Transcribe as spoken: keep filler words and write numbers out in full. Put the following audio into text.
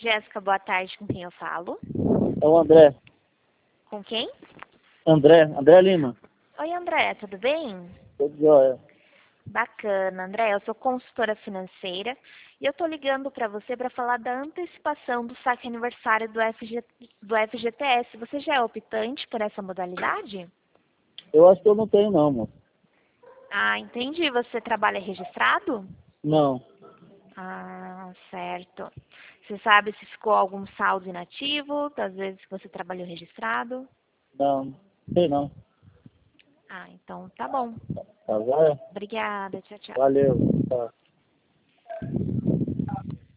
Jéssica, boa tarde. Com quem eu falo? É o André. Com quem? André, André Lima. Oi, André, tudo bem? Tudo jóia. Bacana, André. Eu sou consultora financeira e eu tô ligando para você para falar da antecipação do saque aniversário do, F G, do F G T S. Você já é optante por essa modalidade? Eu acho que eu não tenho não, moço. Ah, entendi. Você trabalha registrado? Não, Ah, certo. Você sabe se ficou algum saldo inativo das vezes que você trabalhou registrado? não, não sei não. Ah, então tá bom. Tá jóia? Obrigada. Tchau, tchau. Valeu. Tá.